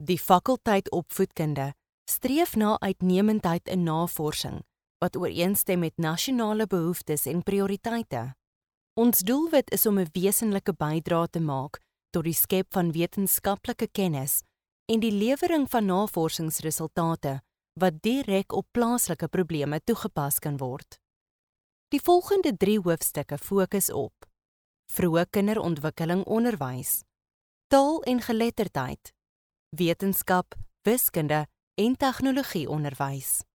Die fakulteit opvoedkunde streef na uitnemendheid in navorsing wat ooreenstem met nasionale behoeftes en prioriteite. Ons doelwit is om 'n wesenlike bydrae te maak tot die skep van wetenskaplike kennis en die lewering van navorsingsresultate wat direk op plaaslike probleme toegepas kan word. Die volgende 3 hoofstukke fokus op vroeë kinderontwikkeling onderwys, taal en geletterdheid, wetenskap, wiskunde en tegnologie onderwys.